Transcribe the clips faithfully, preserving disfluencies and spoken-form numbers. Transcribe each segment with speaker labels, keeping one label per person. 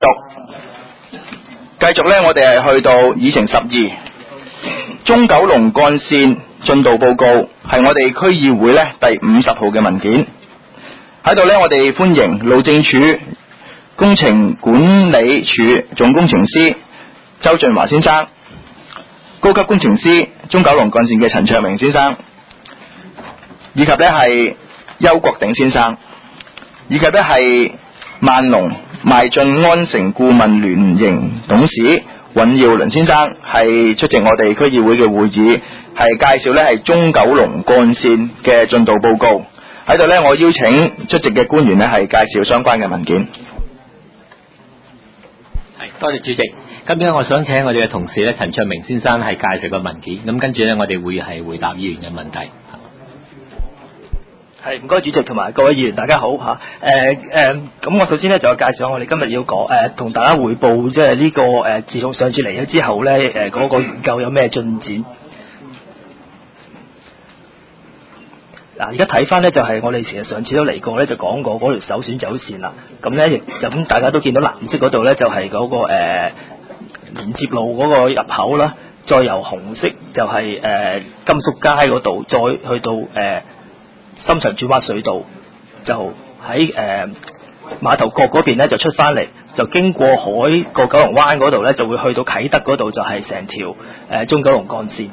Speaker 1: 續，繼續呢，我哋係去到議程十二，中九龍幹線進度報告，係我哋區議會呢第五十號嘅文件。喺度呢，我哋歡迎路政署工程管理處總工程師周俊華先生，高級工程師中九龍幹線嘅陳卓明先生，以及呢係邱國鼎先生，以及呢係萬隆邁進安城顧問聯營董事尹耀倫先生，係出席我哋區議會嘅會議，係介紹呢係中九龍幹線嘅進度報告。喺度呢，我邀請出席嘅官員呢係介紹相關嘅文件。
Speaker 2: 係，多謝主席。今日我想請我哋嘅同事咧，陳卓明先生係介紹個文件。咁跟住咧，我哋會係回答議員嘅問題。
Speaker 3: 係，唔該主席同埋各位議員，大家好嚇。誒誒，咁我首先咧就介紹我哋今日要講誒，同大家匯報即係呢個誒，自從上次嚟咗之後咧，誒嗰個研究有咩進展。嗱，而家睇翻咧就係我哋其實上次都嚟過咧，就講過嗰條首選走線啦。咁咧亦咁大家都見到藍色嗰度咧就係嗰個誒連接路嗰個入口啦，再由紅色就係誒金粟街嗰度，再去到誒深層轉彎隧道，就喺誒碼頭角嗰邊咧就出翻嚟，就經過海過九龍灣嗰度咧就會去到啟德嗰度，就係成條誒中九龍幹線。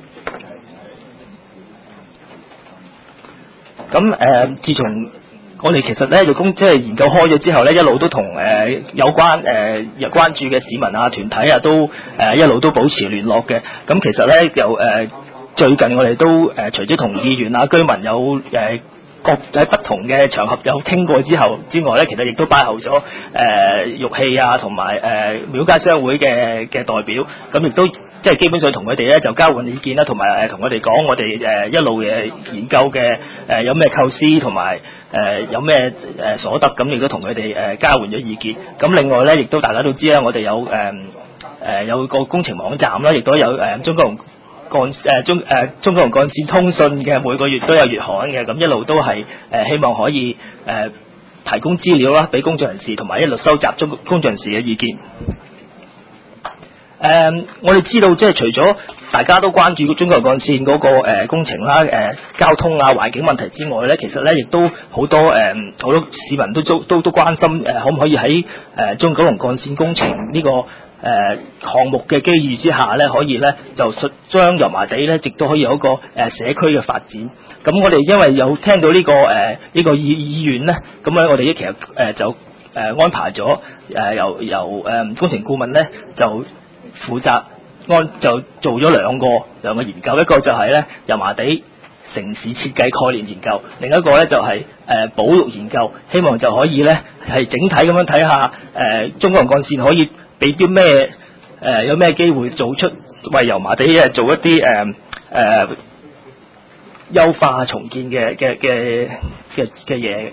Speaker 3: 咁誒、呃，自從我哋其實咧就公即係研究開咗之後咧，一路都同誒、呃、有關誒、呃、有關注嘅市民啊、團體啊都誒、呃、一路都保持聯絡嘅。咁其實咧又誒最近我哋都誒、呃、除咗同議員啊、居民有誒、呃、各喺不同嘅場合有傾過之後之外咧，其實亦都拜候咗誒玉器啊同埋誒廟街商會嘅嘅代表，咁亦都。即係基本上同佢哋咧就交換意見啦，同埋誒同我哋講我哋誒一路嘅研究嘅誒有咩構思，同埋誒有咩誒所得，咁亦都同佢哋誒交換咗意見。咁另外咧，亦都大家都知啦，我哋有誒誒、呃、有個工程網站啦，亦都有誒中九龍幹誒中誒中九龍幹線通訊嘅，每個月都有月刊嘅，咁一路都係誒希望可以誒提供資料啦，俾公眾人士，同埋一路收集中公眾人士嘅意見。誒、呃，我哋知道即係除咗大家都關注中九龍幹線嗰、那個、呃、工程啦、誒、呃、交通啊、環境問題之外咧，其實咧亦都好多誒好、呃、多市民都都都都關心誒、呃，可唔可以喺誒、呃、中九龍幹線工程呢、這個誒、呃、項目嘅機遇之下咧，可以咧就將油麻地咧，亦都可以有一個誒、呃、社區嘅發展。咁我哋因為有聽到呢、這個誒呢、呃這個意意願咧，咁咧我哋其實誒、呃、就誒、呃、安排咗誒、呃、由由誒、呃、工程顧問咧就。負責安就做咗兩個兩個研究，一個就係咧油麻地城市設計概念研究，另一個咧就係、是、誒、呃、保育研究，希望就可以咧係整體咁樣睇下誒、呃、中九龍幹線可以俾啲咩誒有咩機會做出為油麻地誒做一啲誒誒優化重建嘅嘅嘅嘅嘅嘢。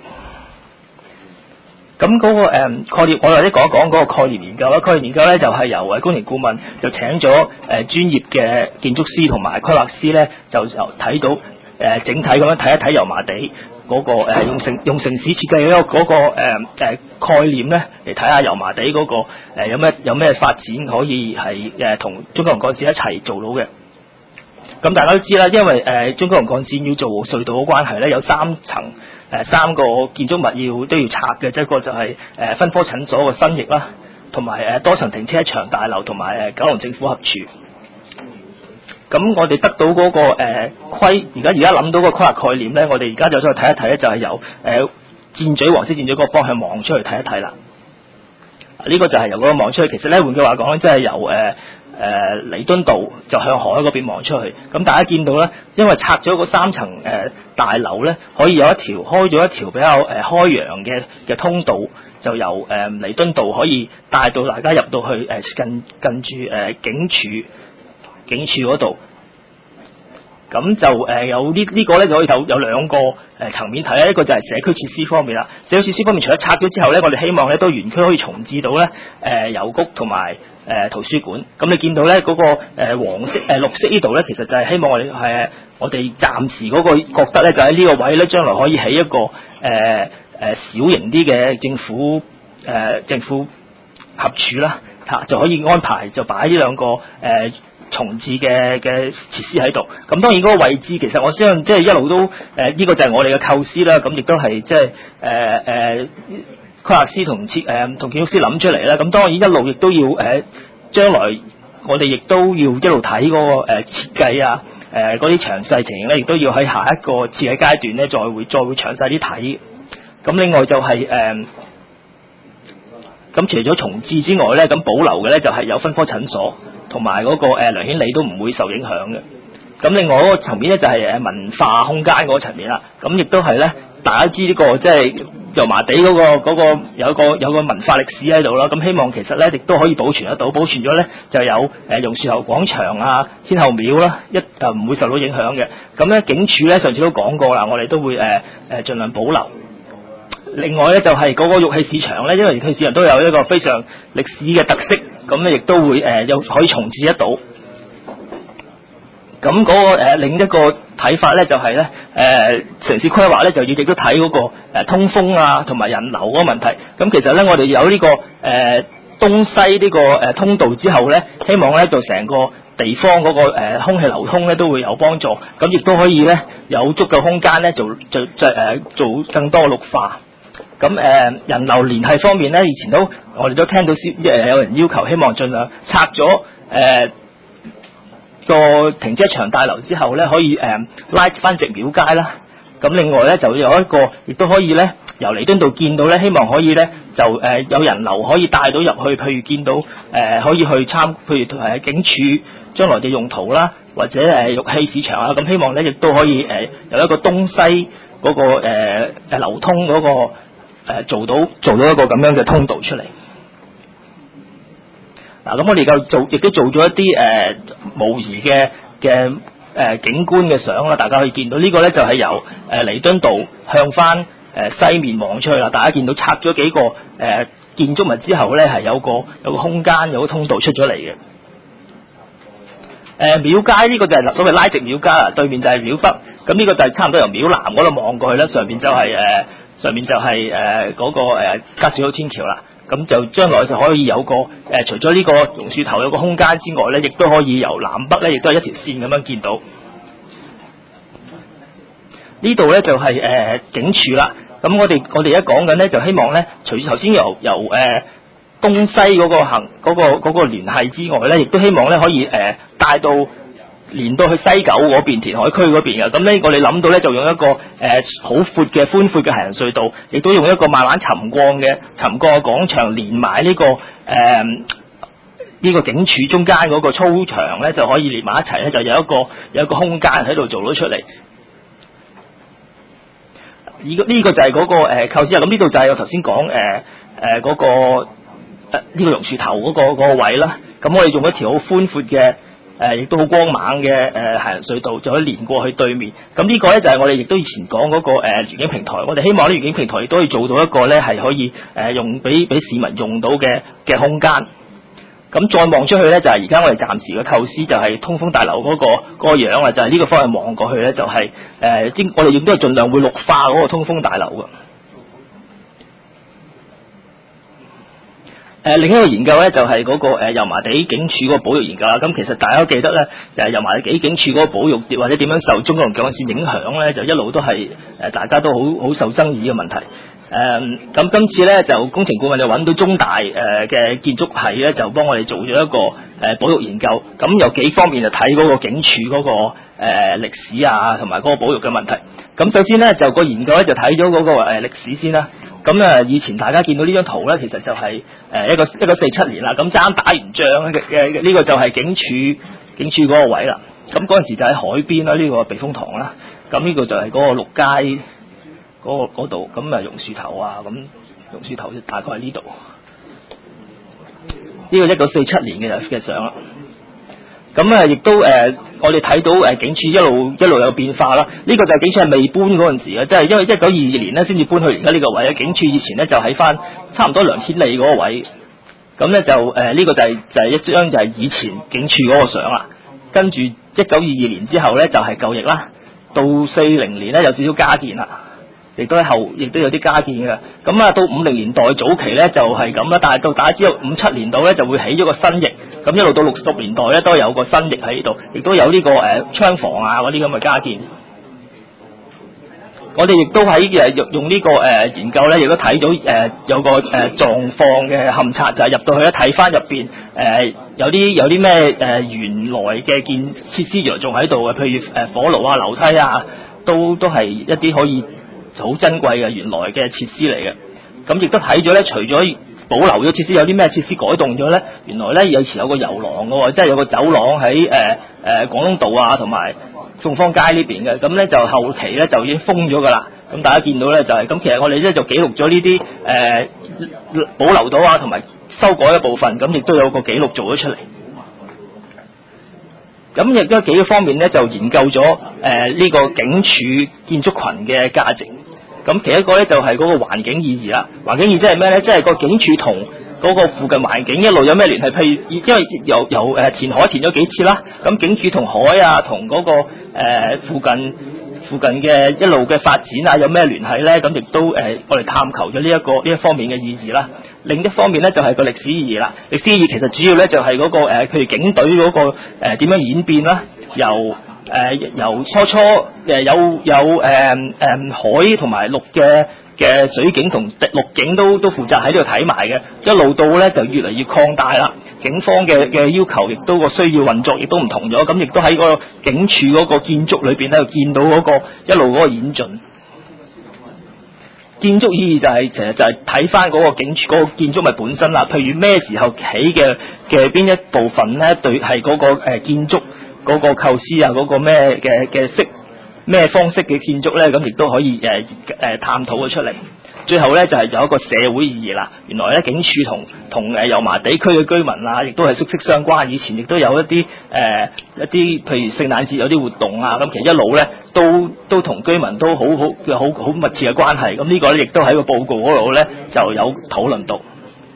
Speaker 3: 咁嗰、那個誒、嗯、概念，我或者講一講嗰個概念研究啦。概念研究咧就係、是、由誒工程顧問就請咗誒、呃、專業嘅建築師同埋規劃師咧，就就睇到誒、呃、整體咁樣睇一睇油麻地嗰、那個、呃、用城用城市設計嗰個嗰個誒誒概念咧嚟睇下油麻地嗰、那個、呃、有咩有咩發展可以係誒同中九龍幹線一齊做到嘅。咁大家都知啦，因為誒、呃、中九龍幹線要做隧道嘅關係咧，有三層。誒、呃、三個建築物要都要拆嘅，即係一個就係、是、誒、呃、分科診所個新翼啦，同埋誒多層停車場大樓，同埋誒九龍政府合署。咁我哋得到嗰、那個誒、呃、規，而家而家諗到個規劃概念咧，我哋而家就再睇一睇咧，就係、是、由誒、呃、箭嘴黃色箭嘴嗰個方向望出去睇一睇啦。呢、這個就係由嗰個望出去，其實咧換句話講咧，即係由誒。呃誒、呃、彌敦道就向海嗰邊望出去，咁大家見到咧，因為拆咗嗰三層誒、呃、大樓咧，可以有一條開咗一條比較誒、呃、開揚嘅嘅通道，就由誒彌敦道可以帶到大家入到去誒、呃、近近住誒、呃、警署警署嗰度。咁就誒、呃、有、這個、呢呢個咧就可以有有兩個誒、呃、層面睇啦，一個就係社區設施方面啦。社區設施方面，除咗拆咗之後咧，我哋希望咧都園區可以重置到咧誒郵局同埋誒圖書館。咁你見到咧嗰、那個誒、呃、黃色誒、呃、綠色呢度咧，其實就係希望我哋係、呃、我哋暫時嗰個覺得咧，就喺呢個位咧，將來可以起一個誒誒、呃呃、小型啲嘅政府誒、呃、政府合署啦，嚇就可以安排就擺呢兩個誒、呃、重置嘅嘅設施喺度。咁當然嗰個位置其實我相信即係一路都誒呢、呃這個就係我哋嘅構思啦。咁亦都係即係誒誒規劃師同設誒同建築師諗出嚟啦。咁當然一路亦都要誒、呃、將來我哋亦都要一路睇嗰、那個誒、呃、設計啊。誒嗰啲詳細情形咧，亦都要喺下一個設計階段咧，再會再會詳細啲睇。咁另外就係、是、誒，咁、呃、除咗重置之外咧，咁保留嘅咧就係有分科診所同埋嗰個誒梁顯理都唔會受影響嘅。咁另外嗰個層面咧就係誒文化空間嗰個層面啦。咁亦都係咧，大家知呢、這個即係油麻地嗰、那個嗰、那個有個有個文化歷史喺度啦。咁希望其實咧亦都可以保存得到，保存咗咧就有誒榕樹頭廣場啊、天后廟啦，一就唔會受到影響嘅。咁咧警署咧上次都講過啦，我哋都會誒誒、呃、盡量保留。另外咧就係、是、嗰個玉器市場咧，因為玉器市場都有一個非常歷史嘅特色，咁咧亦都會誒有、呃、可以重置得到。咁嗰、那個、呃、另一個睇法咧就係咧誒城市規劃咧就要亦都睇嗰個、呃、通風啊同埋人流嗰個問題。咁其實咧我哋有呢、這個誒、呃、東西呢、這個誒、呃、通道之後咧，希望咧就成個地方嗰、那個誒、呃、空氣流通咧都會有幫助。咁亦都可以咧有足夠空間咧做做就誒做更多綠化。咁誒、呃、人流聯繫方面咧，以前都我哋都聽到誒有人要求，希望盡量拆咗誒。呃個停車場大樓之後咧，可以誒、呃、拉翻直廟街啦。咁另外咧，就有一個亦都可以咧，由彌敦道見到咧，希望可以咧就誒、呃、有人流可以帶到入去，譬如見到誒、呃、可以去參，譬如誒、呃、警署將來嘅用途啦，或者誒、呃、玉器市場啊。咁希望咧亦都可以誒、呃、有一個東西嗰、那個誒誒、呃、流通嗰、那個誒、呃、做到做到一個咁樣嘅通道出嚟。嗱，咁我哋就做，亦都做咗一啲誒、呃、模擬嘅嘅誒景觀嘅相啦，大家可以見到、這個、呢個咧就係、是、由誒彌敦道向翻誒、呃、西面望出去啦。大家見到拆咗幾個誒、呃、建築物之後咧，係有個有個空間，有個通道出咗嚟嘅。誒、呃、廟街呢個就係所謂拉直廟街啦，對面就係廟北，咁呢個就係差唔多由廟南嗰度望過去啦，上面就係、是、誒、呃、上面就係誒嗰個誒加士居道天橋啦。咁就將來就可以有個誒、呃，除咗呢個榕樹頭有個空間之外咧，亦都可以由南北咧，亦都係一條線咁樣見到。呢度咧就係、是、誒、呃、警署啦。咁我哋我哋而家講緊咧，就希望咧，除咗頭先由由誒、呃、東西嗰個行嗰、那個嗰、那個聯繫之外咧，亦都希望咧可以誒帶、呃、到連到去西九嗰邊填海區嗰邊嘅。咁咧我哋諗到咧就用一個誒好闊嘅寬闊嘅行人隧道，亦都用一個慢慢沉降嘅沉降嘅廣場連埋呢、這個誒呢、呃這個警署中間嗰個操場咧，就可以連埋一齊咧，就有一個有一個空間喺度做到出嚟。呢、這個呢個就係嗰、那個誒構思啊。咁呢度就係我頭先講誒誒嗰個誒呢、呃這個榕樹頭嗰、那個那個位啦。咁我哋用一條好寬闊嘅。誒，亦、呃、都好光猛嘅誒行人隧道，就可以連過去對面。咁呢個咧就係、是、我哋亦都以前講嗰、那個誒園景平台。我哋希望呢園景平台亦都可以做到一個咧係可以誒、呃、用俾俾市民用到嘅嘅空間。咁再望出去咧，就係而家我哋暫時嘅構思就係通風大樓嗰、那個嗰、那個樣啊，就係、是、呢個方向望過去咧，就係、是、誒、呃，我哋亦都係盡量會綠化嗰個通風大樓嘅。誒、呃、另一個研究咧就係、是、嗰、那個誒油麻地警署嗰個保育研究啦。咁其實大家都記得咧，就係、是、油麻地警署嗰個保育或者點樣受中九龍幹線影響咧，就一路都係誒、呃、大家都好好受爭議嘅問題。誒、呃、咁今次咧就工程顧問就揾到中大誒嘅、呃、建築系咧，就幫我哋做咗一個誒、呃、保育研究。咁有幾方面就睇嗰個警署嗰、那個誒、呃、歷史啊，同埋嗰個保育嘅問題。咁首先咧就個研究咧就睇咗嗰個誒、呃、歷史先啦。咁啊，以前大家見到呢張圖咧，其實就係誒一個一個四七年啦。咁啱打完仗嘅嘅呢個就係警署警署嗰個位啦。咁嗰陣時就喺海邊啦，呢、這個避風塘啦。咁呢個就係嗰個綠街嗰、那個度。咁啊，榕樹頭啊，咁榕樹頭大概喺呢度。呢、這個一九四七年嘅嘅相啦。咁啊，亦都誒、呃，我哋睇到誒、呃、警署一路一路有變化啦。呢、這個就係警署係未搬嗰陣時嘅，即係因為一九二二年咧先至搬去而家呢個位啊。警署以前咧就喺翻差唔多梁天利嗰個位。咁咧就誒呢、呃這個就係、是、就係、是、一張就係以前警署嗰個相啦。跟住一九二二年之後咧就係舊翼啦，到四零年咧有少少加建啦。 亦都喺後亦都有啲加建嘅。咁啊到五零年代早期咧就係咁啦，但係到大家知道五七年度咧就會起咗個新翼，咁一路到六十年代咧都有個新翼喺度，亦都有呢、這個誒、呃、窗房啊嗰啲咁嘅加建。我哋亦都喺誒用呢個誒研究咧，亦都睇到誒有個誒狀況嘅勘測，就係、是、入到去咧睇翻入邊誒有啲有啲咩誒原來嘅建設施原來仲喺度嘅，譬如誒火爐啊、樓梯啊，都都係一啲可以好珍貴嘅原來嘅設施嚟嘅。咁亦都睇咗咧，除咗保留咗設施，有啲咩設施改動咗咧？原來咧以前有個遊廊嘅喎，即係有個走廊喺誒誒廣東道啊，同埋鳳芳街呢邊嘅，咁咧就後期咧就已經封咗噶啦。咁大家見到咧就係、是、咁，其實我哋咧就記錄咗呢啲誒保留到啊，同埋修改嘅部分，咁亦都有個記錄做咗出嚟。咁亦都幾個方面咧就研究咗誒呢個警署建築群嘅價值。咁其一個咧就係、是、嗰個環境意義啦。環境意義即係咩咧？即係個警署同嗰個附近環境一路有咩聯繫？譬如因為由由誒填海填咗幾次啦，咁警署同海啊，同嗰、那個誒、呃、附近附近嘅一路嘅發展啊，有咩聯繫咧？咁亦都誒、呃、我哋探求咗呢一個呢一方面嘅意義啦。另一方面咧就係、是、個歷史意義啦。歷史意義其實主要咧就係、是、嗰、那個誒、呃，譬如警隊嗰、那個誒點、呃、樣演變啦，由誒、呃、由初初誒、呃、有有誒誒、呃呃、海同埋陸嘅。嘅水警同陸警都都負責喺呢度睇埋嘅，一路到咧就越嚟越擴大啦。警方嘅嘅要求亦都個需要運作亦都唔同咗，咁亦都喺個警署嗰個建築裏邊咧，見到嗰個一路嗰個演進。建築意義就係、是、其實就係睇翻嗰個警署嗰個建築物本身啦。譬如咩時候起嘅嘅邊一部分咧，對係嗰個誒建築嗰個構思啊，嗰個咩嘅嘅色。咩方式嘅建築咧，咁亦都可以誒誒、呃、探討咗出嚟。最後咧就係、是、有一個社會意義啦。原來咧警署同同誒油麻地區嘅居民啊，亦都係息息相關。以前亦都有一啲誒、呃、一啲，譬如聖誕節有啲活動啊，咁其實一路咧都都同居民都好好嘅好好密切嘅關係。咁呢個咧亦都喺個報告嗰度咧就有討論到。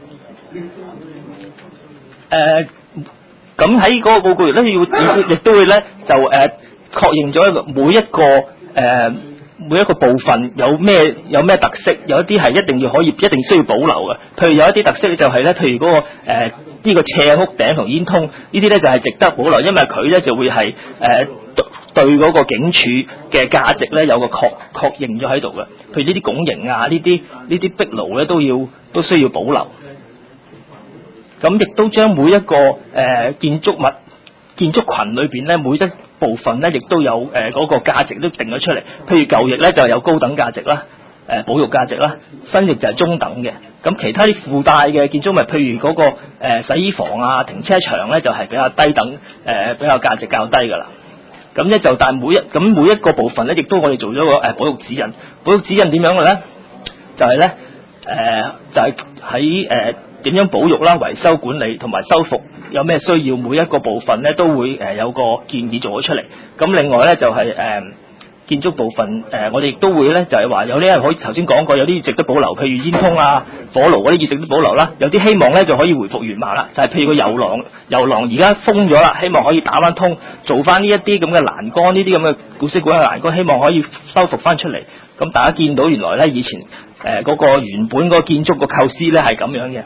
Speaker 3: 誒咁喺嗰個報告亦都要亦都會咧就誒。呃確認咗一個每一個誒、呃、每一個部分有咩有咩特色，有一啲係一定要可以一定需要保留嘅。譬如有一啲特色就係咧，譬如嗰、那個誒呢、呃這個斜屋頂同煙通呢啲咧就係值得保留，因為佢咧就會係誒、呃、對嗰個警署嘅價值咧有個確確認咗喺度嘅。譬如呢啲拱形啊，呢啲呢啲壁爐咧都要都需要保留。咁亦都將每一個誒、呃、建築物建築群裏邊咧每一部分咧，亦都有誒嗰、呃那個價值都定咗出嚟。譬如舊翼咧就有高等價值啦，誒、呃、保育價值啦；新翼就係中等嘅。咁其他啲附帶嘅建築物，譬如嗰、那個、呃、洗衣房啊、停車場咧，就係、是、比較低等，誒、呃、比較價值較低㗎啦。咁咧就但係每一咁每一個部分咧，亦都我哋做咗個誒保育指引。保育指引點樣嘅咧？就係咧誒就係喺誒點樣保育啦、維修管理同埋修復。有咩需要，每一個部分咧都會誒有個建議做咗出嚟。咁另外咧就係、是、誒、呃、建築部分誒、呃，我哋亦都會咧就係、是、話有啲係可以頭先講過，有啲值得保留，譬如煙通啊、火爐嗰啲值得保留啦。有啲希望咧就可以回復原貌啦，就係、是、譬如個遊廊，遊廊而家封咗啦，希望可以打翻通，做翻呢一啲咁嘅欄杆，呢啲咁嘅古色古香嘅欄杆，希望可以修復翻出嚟。咁大家見到原來咧以前誒嗰、呃那個原本嗰個建築個構思咧係咁樣嘅。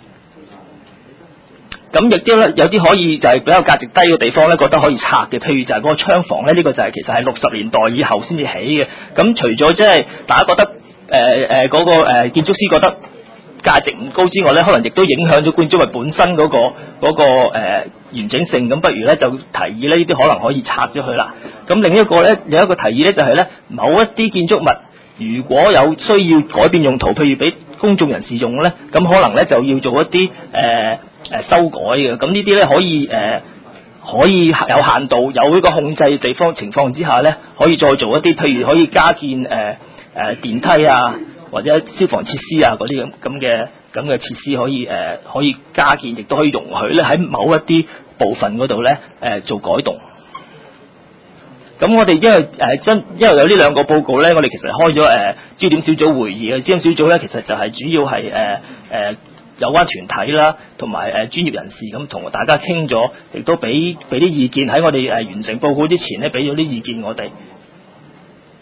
Speaker 3: 咁亦都咧有啲可以就係比較價值低嘅地方咧，覺得可以拆嘅，譬如就係嗰個窗房咧，呢、這個就係其實係六十年代以後先至起嘅。咁除咗即係大家覺得誒誒嗰個誒、呃、建築師覺得價值唔高之外咧，可能亦都影響咗建築物本身嗰、那個嗰、那個誒、呃、完整性。咁不如咧就提議呢啲可能可以拆咗佢啦。咁另一個咧有一個提議咧就係、是、咧某一啲建築物如果有需要改變用途，譬如俾公眾人士用咧，咁可能咧就要做一啲誒。呃誒、呃、修改嘅，咁呢啲咧可以誒、呃、可以有限度，有呢個控制地方情況之下咧，可以再做一啲，譬如可以加建誒誒、呃呃、電梯啊，或者消防設施啊嗰啲咁咁嘅咁嘅設施可以誒、呃、可以加建，亦都可以容許咧喺某一啲部分嗰度咧誒做改動。咁我哋因為誒真、呃、因為有呢兩個報告咧，我哋其實開咗誒、呃、焦點小組會議嘅，焦點小組咧其實就係主要係誒誒。呃呃有關團體啦，同埋誒專業人士咁同大家傾咗，亦都俾俾啲意見喺我哋誒完成報告之前咧，俾咗啲意見我哋。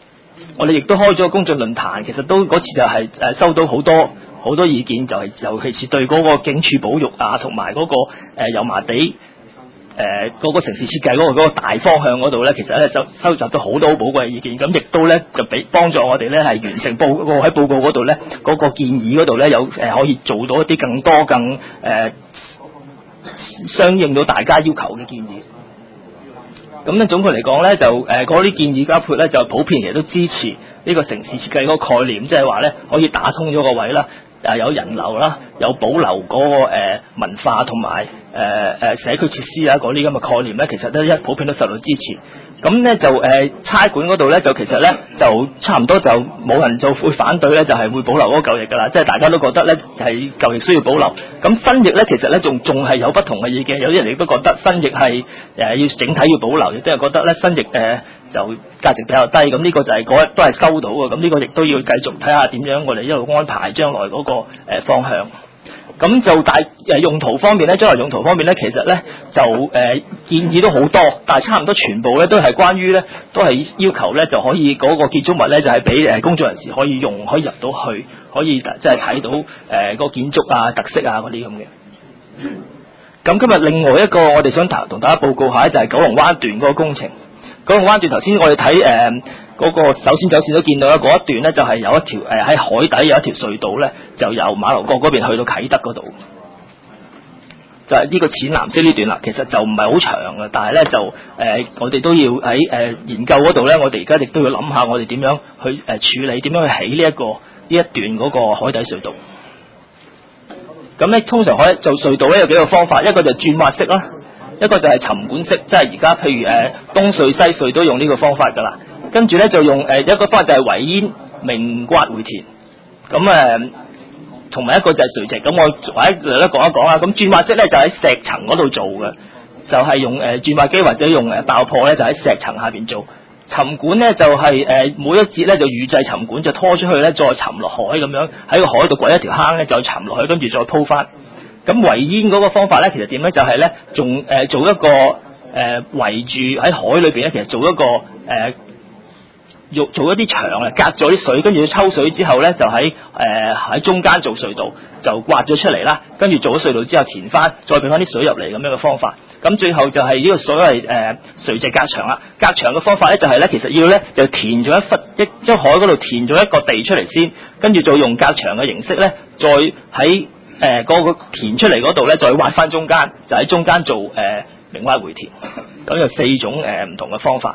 Speaker 3: 我哋亦都開咗個公眾論壇，其實都嗰次就係誒收到好多好多意見，就係、是、尤其是對嗰個警署保育啊，同埋嗰個誒油麻地誒嗰個城市設計嗰個嗰個大方向嗰度咧，其實咧收收集到好多好寶貴嘅意見，咁亦都咧就俾幫助我哋咧係完成報告喺報告嗰度咧嗰個建議嗰度咧有誒可以做到一啲更多更誒、呃、相應到大家要求嘅建議。咁咧總括嚟講咧，就誒嗰啲建議包括咧就普遍其實都支持呢個城市設計嗰個概念，即係話咧可以打通咗個位啦，誒有人流啦，有保留嗰、嗰個、呃、文化同埋誒誒社區設施啊嗰啲咁嘅概念咧，其實都一普遍都受到支持。咁咧就誒、呃、差館嗰度咧，就其實咧就差唔多就冇人就會反對咧，就係、是、會保留嗰個舊翼㗎啦。即係大家都覺得咧係舊翼需要保留。咁新翼咧其實咧仲仲係有不同嘅意見，有啲人亦都覺得新翼係誒、呃、要整體要保留，亦都係覺得咧新翼誒、呃、就價值比較低。咁呢個就係嗰日都係收到嘅。咁呢個亦都要繼續睇下點樣我哋一路安排將來嗰、那個、呃、方向。咁就大誒用途方面咧，將來用途方面咧，其實咧就誒、呃、建議都好多，但係差唔多全部咧都係關於咧，都係要求咧就可以嗰、那個建築物咧就係俾誒公眾人士可以用，可以入到去，可以即係睇到誒、呃那個建築啊、特色啊嗰啲咁嘅。咁今日另外一個我哋想同大家報告下就係九龍灣段嗰個工程。九龍灣段頭先我哋睇誒嗰個首先走線都見到啦，嗰一段咧就係有一條誒喺、呃、海底有一條隧道咧，就由馬樓角嗰邊去到啟德嗰度，就係、是、呢個淺藍色呢段啦。其實就唔係好長嘅，但係咧就誒、呃、我哋都要喺誒、呃、研究嗰度咧，我哋而家亦都要諗下我哋點樣去誒、呃、處理，點樣去起呢、這、一個呢一段嗰個海底隧道。咁咧通常海做隧道咧有幾個方法，一個就鑽挖式啦。一個就係沉管式，即係而家譬如誒、呃、東隧西隧都用呢個方法㗎啦。跟住咧就用誒、呃、一個方法就係圍煙明挖回填，咁誒同埋一個就係垂直。咁我或者嚟咧講一講啦。咁鑽挖式咧就喺石層嗰度做嘅，就係、是、用誒鑽挖機或者用誒爆破咧就喺石層下邊做。沉管咧就係、是、誒、呃、每一節咧就預製沉管就拖出去咧再沉落海咁樣，喺個海度掘一條坑咧就沉落去，跟住再鋪翻。咁圍煙嗰個方法咧，其實點咧？就係咧，仲誒做一個誒、呃、圍住喺海裏邊咧，其實做一個誒，用、呃、做一啲牆啊，隔咗啲水，跟住抽水之後咧，就喺誒喺中間做隧道，就挖咗出嚟啦。跟住做咗隧道之後填翻，再俾翻啲水入嚟咁樣嘅方法。咁最後就係呢個所謂誒垂直隔牆啦。隔牆嘅方法咧，就係咧，其實要咧就填咗一忽一即海嗰度填咗一個地出嚟先，跟住再用隔牆嘅形式咧，再喺誒嗰個填出嚟嗰度咧，再挖翻中間，就喺中間做誒、呃、明挖回填，咁有四種誒唔、呃、同嘅方法。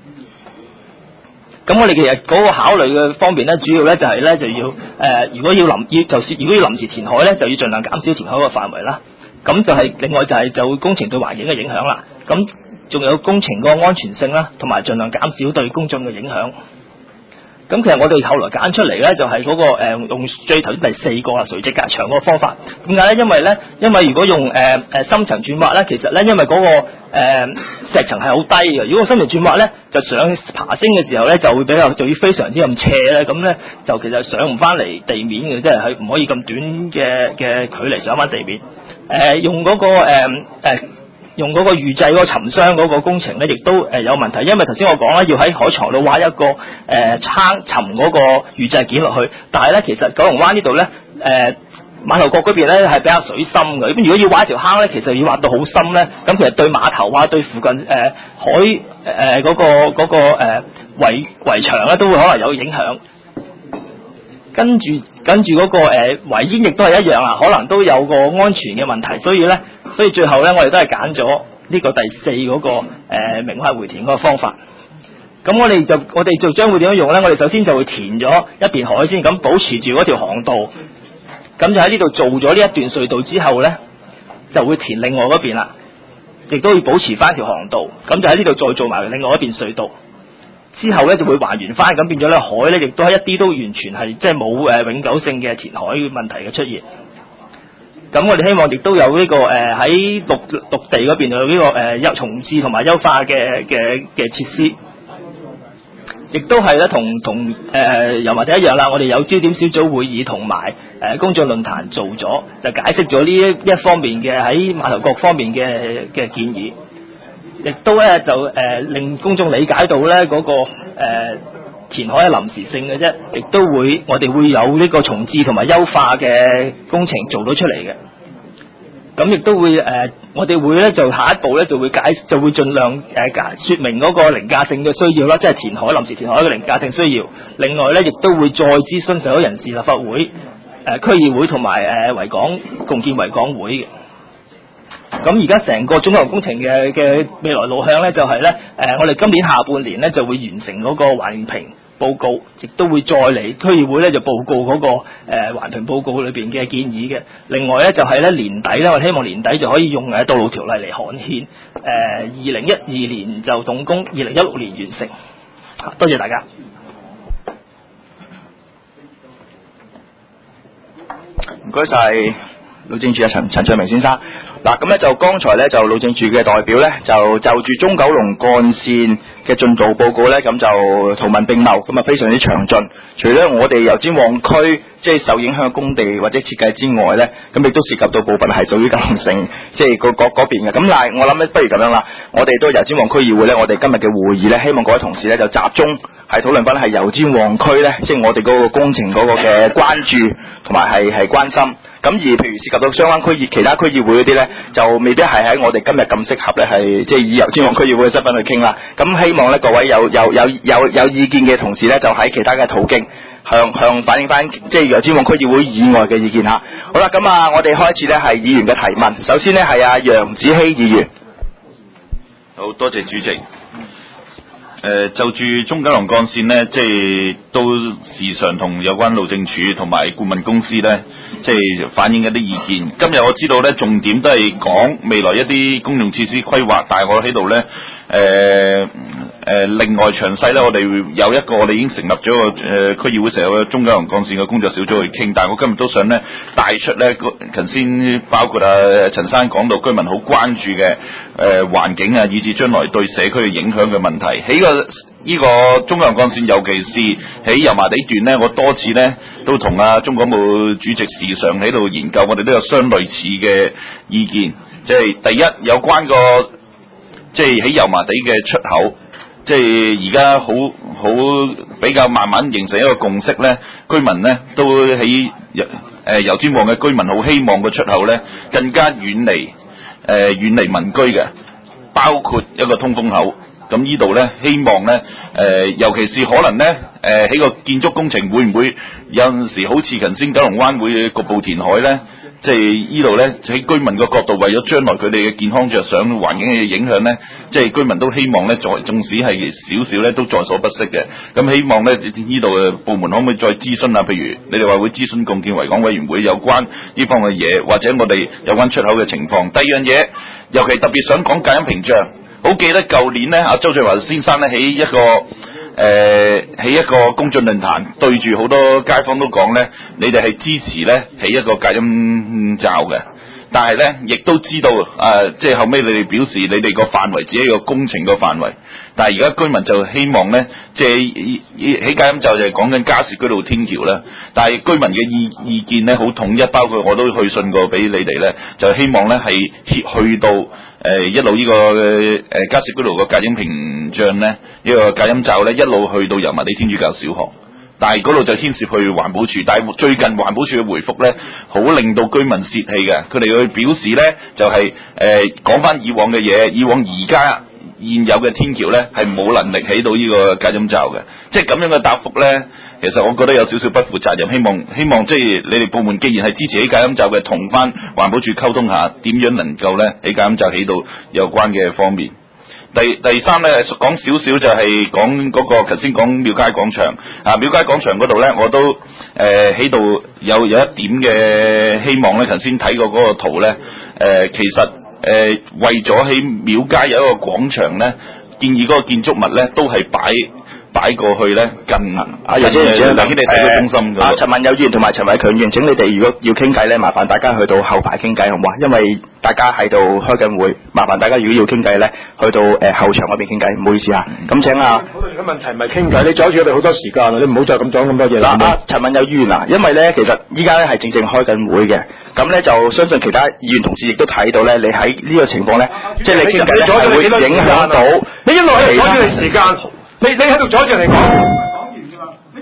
Speaker 3: 咁我哋其實嗰個考慮嘅方面咧，主要咧就係咧就要誒、呃，如果要臨要就算如果要臨時填海咧，就要盡量減少填海個範圍啦。咁就係、是、另外就係就工程對環境嘅影響啦。咁仲有工程個安全性啦，同埋盡量減少對公眾嘅影響。咁其實我哋後來揀出嚟咧，就係、是、嗰、那個、呃、用最頭先第四個啊垂直隔牆嗰個方法。點解咧？因為咧，因為如果用誒誒、呃、深層鑽挖咧，其實咧因為嗰、那個、呃、石層係好低嘅。如果用深層鑽挖咧，就上爬升嘅時候咧，就會比較就要非常之咁斜咧，咁咧就其實上唔翻嚟地面嘅，即係係唔可以咁短嘅嘅距離上翻地面。誒、呃、用嗰、那個誒、呃呃用嗰個預製嗰個沉箱嗰個工程咧，亦都誒有問題，因為頭先我講咧，要喺海床度挖一個誒撐沉嗰個預製件落去，但係咧其實九龍灣呢度咧誒馬頭角嗰邊咧係比較水深嘅，咁如果要挖一條坑咧，其實要挖到好深咧，咁其實對碼頭啊，對附近誒、呃、海誒嗰、呃那個嗰、那個誒圍圍牆咧都會可能有影響。跟住跟住嗰個誒圍煙亦都係一樣啊，可能都有個安全嘅問題，所以咧，所以最後咧，我哋都係揀咗呢個第四嗰、那個誒、呃、明挖回填嗰個方法。咁我哋就我哋就將會點樣用咧？我哋首先就會填咗一邊海先，咁保持住嗰條航道。咁就喺呢度做咗呢一段隧道之後咧，就會填另外嗰邊啦，亦都要保持翻條航道。咁就喺呢度再做埋另外一邊隧道。之後咧就會還原翻，咁變咗咧海咧亦都係一啲都完全係即係冇誒永久性嘅填海問題嘅出現。咁我哋希望亦都有呢、這個誒喺陸陸地嗰邊有呢個誒優重置同埋優化嘅嘅嘅設施，亦都係咧同同誒油麻地一樣啦。我哋有焦點小組會議同埋誒公眾論壇做咗，就解釋咗呢一一方面嘅喺碼頭角方面嘅嘅建議。亦都咧就誒、呃、令公眾理解到咧嗰、那個誒、呃、 填海係臨時性嘅啫，亦都會我哋會有呢個重置同埋優化嘅工程做到出嚟嘅。咁亦都會誒、呃，我哋會咧就下一步咧就會解就會盡量誒解説明嗰個凌駕性嘅需要啦，即係填海臨時填海嘅凌駕性需要。另外咧，亦都會再諮詢所有人士、立法會、誒、呃、區議會同埋誒維港共建維港會嘅。咁而家成個中九龍工程嘅嘅未來路向咧，就係咧誒，我哋今年下半年咧就會完成嗰個環評報告，亦都會再嚟區議會咧就報告嗰、那個誒、呃、環評報告裏邊嘅建議嘅。另外咧就係咧年底咧，我哋希望年底就可以用誒道路條例嚟刊憲，誒二零一二年就動工，二零一六年完成。多謝大家。
Speaker 1: 唔該晒路政署嘅陳陳卓明先生。嗱，咁咧就剛才咧就路政署嘅代表咧就就住中九龍幹線嘅進度報告咧，咁就圖文並茂，咁啊非常之詳盡。除咗我哋油尖旺區即係受影響嘅工地或者設計之外咧，咁亦都涉及到部分係屬於九龍城即係嗰嗰嗰邊嘅。咁但係我諗咧，不如咁樣啦，我哋都油尖旺區議會咧，我哋今日嘅會議咧，希望各位同事咧就集中係討論翻係油尖旺區咧，即係我哋嗰個工程嗰個嘅關注同埋係係關心。咁而譬如涉及到相關區議其他區議會嗰啲咧，就未必係喺我哋今日咁適合咧，係即係以油尖旺區議會嘅身份去傾啦。咁希望咧各位有有有有有意見嘅同事咧，就喺其他嘅途徑向向反映翻，即係油尖旺區議會以外嘅意見嚇。好啦，咁啊，我哋開始咧係議員嘅提問。首先呢，係阿楊子希議員。
Speaker 4: 好多謝主席。誒、呃、就住中九龍幹線呢，即係都時常同有關路政署同埋顧問公司呢，即係反映一啲意見。今日我知道呢，重點都係講未來一啲公用設施規劃，但係我喺度呢，誒、呃、誒、呃、另外詳細呢，我哋有一個我哋已經成立咗個誒區議會成日有個中九龍幹線嘅工作小組去傾，但係我今日都想呢帶出呢，頭先包括啊陳生講到居民好關注嘅誒、呃、環境啊，以至將來對社區嘅影響嘅問題，喺個呢個中九龍幹線，尤其是喺油麻地段呢，我多次呢都同啊中港務主席時常喺度研究，我哋都有相類似嘅意見。即係第一有關個即係喺油麻地嘅出口，即係而家好好比較慢慢形成一個共識呢，居民呢都喺誒油尖旺嘅居民好希望個出口呢更加遠離誒遠離民居嘅，包括一個通風口。咁呢度呢，希望呢，誒、呃，尤其是可能呢，誒、呃，喺個建築工程會唔會有陣時好似頭先九龍灣會局部填海呢？即係呢度呢，喺居民個角度，為咗將來佢哋嘅健康着想、環境嘅影響呢，即係居民都希望呢，在縱使係少少呢，都在所不惜嘅。咁希望呢，呢度嘅部門可唔可以再諮詢啊？譬如你哋話會諮詢共建維港委員會有關呢方面嘅嘢，或者我哋有關出口嘅情況。第二樣嘢，尤其特別想講隔音屏障。好記得舊年呢，阿周俊華先生呢喺一個誒喺一個公眾論壇對住好多街坊都講呢，你哋係支持呢起一個隔音罩嘅，但係呢亦都知道誒、呃，即係後尾你哋表示你哋個範圍只係一個工程個範圍，但係而家居民就希望呢，即係起隔音罩就係講緊加士居道天橋啦，但係居民嘅意意見呢好統一，包括我都去信過俾你哋呢，就希望呢係去到。誒、呃、一路呢、這個誒、呃、加士居道個隔音屏障呢，呢、這個隔音罩呢，一路去到油麻地天主教小學，但係嗰度就牽涉去環保署，但係最近環保署嘅回覆呢，好令到居民泄氣嘅，佢哋去表示呢，就係誒講翻以往嘅嘢，以往而家現有嘅天橋呢，係冇能力起到呢個隔音罩嘅，即係咁樣嘅答覆呢。其實我覺得有少少不負責任，希望希望即係你哋部門既然係支持起隔音罩嘅，同翻環保署溝通下，點樣能夠咧起隔音罩起到有關嘅方面。第第三咧講少少就係講嗰個頭先講廟街廣場啊，廟街廣場嗰度咧我都誒喺度有有一點嘅希望咧，頭先睇過嗰個圖咧誒、呃，其實誒、呃、為咗喺廟街有一個廣場咧，建議嗰個建築物咧都係擺。擺過去咧，近啊，或者梁顯利社區中心嘅。啊，陳文友議員同埋陳偉強議員，請你哋如果要傾偈咧，麻煩大家去到後排傾偈好唔好啊？因為大家喺度開緊會，麻煩大家如果要傾偈咧，去到誒、呃、後場嗰邊傾偈，唔好意思啊。咁、嗯、請啊。討論嘅問題唔係傾偈，你阻住我哋好多時間啊！你唔好再咁講咁多嘢啦。嗱、啊，陳文友議員啊，因為咧其實依家咧係正正開緊會嘅，咁咧就相信其他議員同事亦都睇到咧，你喺呢個情況咧，即係你傾偈咧係會影響到。你一路喺度阻住你時間。你你喺度阻住嚟講，講完嘅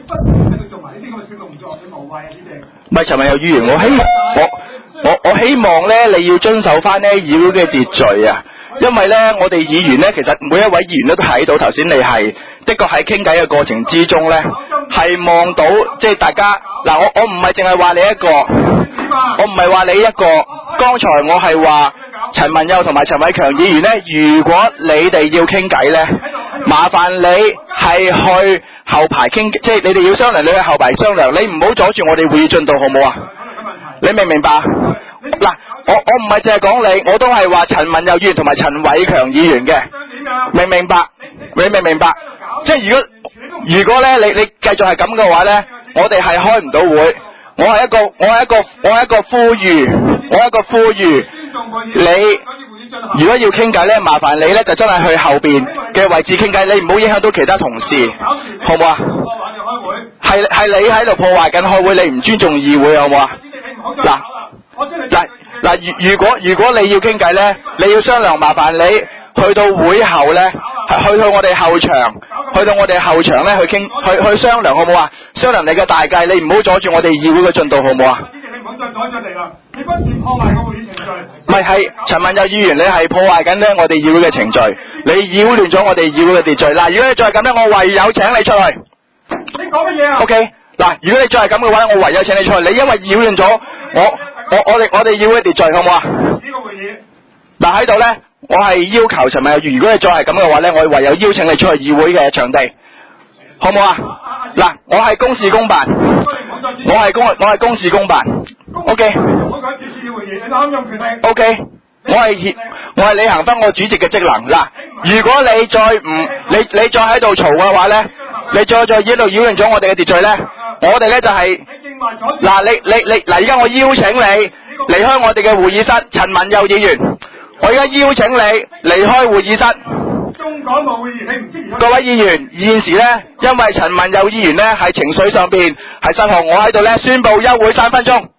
Speaker 5: 不斷喺度做埋呢啲咁嘅小動作，你無謂啊，主席。
Speaker 1: 唔係陳文佑議員，我希我我我希望咧，你要遵守翻呢議會嘅秩序啊！因為咧，我哋議員咧，其實每一位議員咧都睇到頭先你係的確喺傾偈嘅過程之中咧，係望到即係大家嗱，我我唔係淨係話你一個，我唔係話你一個，剛才我係話陳文佑同埋陳偉強議員咧，如果你哋要傾偈咧，麻煩你係去後排傾，即係你哋要商量，你去後排商量，你唔好阻住我哋會議進度，好唔好啊？你明唔明白？嗱，我我唔係淨係講你，我都係話陳文佑議員同埋陳偉強議員嘅，明唔明白？你明唔明白？即係如果如果咧，你你繼續係咁嘅話咧，我哋係開唔到會。我係一個我係一個我係一個呼籲，我係一個呼籲，你如果要傾偈咧，麻煩你咧就真係去後邊嘅位置傾偈，你唔好影響到其他同事，好唔好啊？係係你喺度破壞緊開會，你唔尊重議會，好唔好啊？嗱。嗱嗱，如如果如果你要傾偈咧，你要商量，麻煩你去到會後咧，係去到我哋後場，去到我哋後場咧去傾，去去商量，好唔好啊？商量你嘅大計，你唔好阻住我哋議會嘅進度，好唔好啊？
Speaker 5: 你唔好再阻咗嚟啦！你不斷破壞個會議程序。
Speaker 1: 唔係，係陳文佑議員，你係破壞緊咧我哋議會嘅程序，你擾亂咗我哋議會嘅秩序。嗱，如果你再係咁咧，我唯有請你出去。
Speaker 5: 你講乜嘢啊
Speaker 1: ？O K，嗱，如果你再係咁嘅話，我唯有請你出去。你因為擾亂咗我。我我哋我哋議會秩序好唔好啊？
Speaker 5: 呢個會議
Speaker 1: 嗱喺度咧，我係要求陳文佑，如果你再係咁嘅話咧，我唯有邀請你出去議會嘅場地，好唔好啊？嗱，我係公事公辦，我係公我係公事公辦 ，O K。
Speaker 5: 我講主持會議，你啱用權力。
Speaker 1: O K，我係我係履行翻我主席嘅職能。嗱，如果你再唔你你再喺度嘈嘅話咧，你再再喺度擾亂咗我哋嘅秩序咧，我哋咧就係、是。嗱，你你你嗱，而家我邀請你離開我哋嘅會議室，陳文佑議員，我而家邀請你離開會議室。
Speaker 5: 中港務會議，你唔知而
Speaker 1: 各位議員，現時咧，因為陳文佑議員咧係情緒上邊係失控，我喺度咧宣布休會三分鐘。